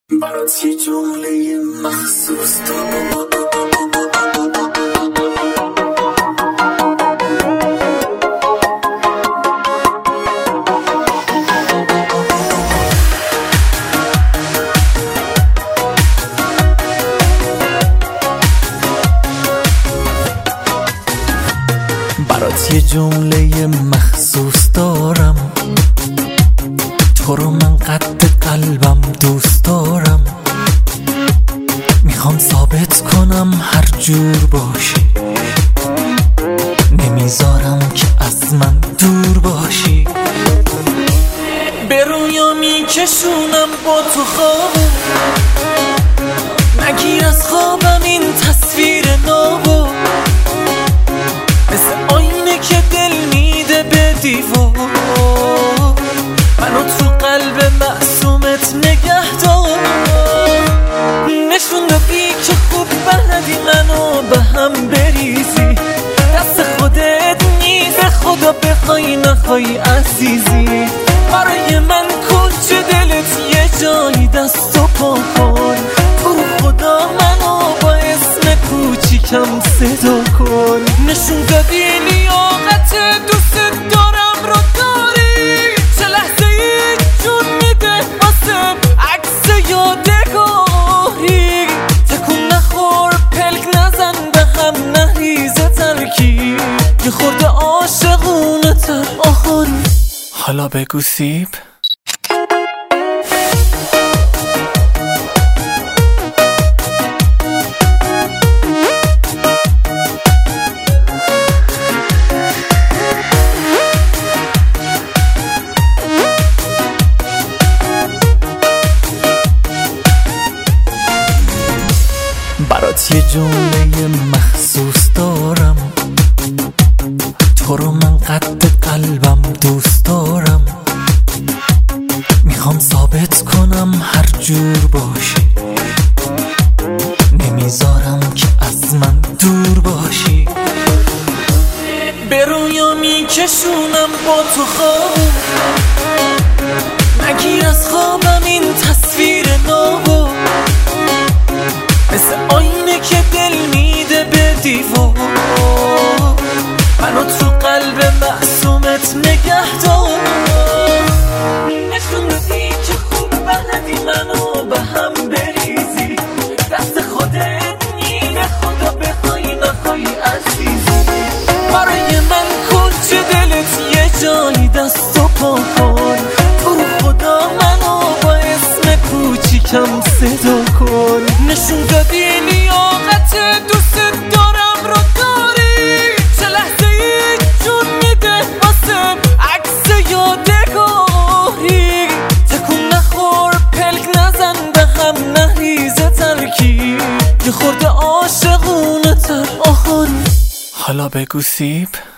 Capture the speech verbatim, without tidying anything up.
برات یه جمله مخصوص دارم. برات یه جمله مخصوص دارم، تو رو من قد قلبم دوست دارم. میخوام ثابت کنم هر جور باشی، نمیذارم که از من دور باشی. به رویا میکشونم با تو خوابو، نگیر از خوابم این تصویر نابو. مثل آینه که دل میده به دیوار، منو تو قلب معصومت نگه دار. نشون دادی که خوب بلدی منو به هم بریزی، دست خودت نیست خدا بخوای نخوای عزیزی. برای من کجا دلت یه جایی دست و پا کن، تو خدا منو با اسم کوچیکم صدا کن. نشون دادی لیاقت دوست دارم رو داری، چه لحظه ای جون میده واسم عکس یادگاری. تکون نخور پلک نزن به هم نریزه ترکیب، یه خورده عاشقونه تر آخون. حالا بگو سیب برات یه جمله مخصوص دارم، تو رو من قد قلبم دوست دارم. میخوام ثابت کنم هر جور باشی، نمیذارم که از من دور باشی. به رویا میکشونم با تو خواب، نگیر از خوابم این تصویر نابو. مثل آینه که دل میده به دیوار، منو تو قلب معصومت نگه دار. نشون دادی که خوب بلدی منو به هم بریزی، دست خودت نیست خدا بخوای نخوای عزیزی. برای من کجا دلت یه جایی دست و پا کن، تو خدا منو با اسم کوچیکم صدا کن. نشون دادی لیاقت دوست دارم رو داری، چه لحظه ای جون میده واسم عکس یادگاری. تکون نخور پلک نزن به هم نریزه ترکیب، یه خورده عاشقونه تر آخون. حالا بگو سیب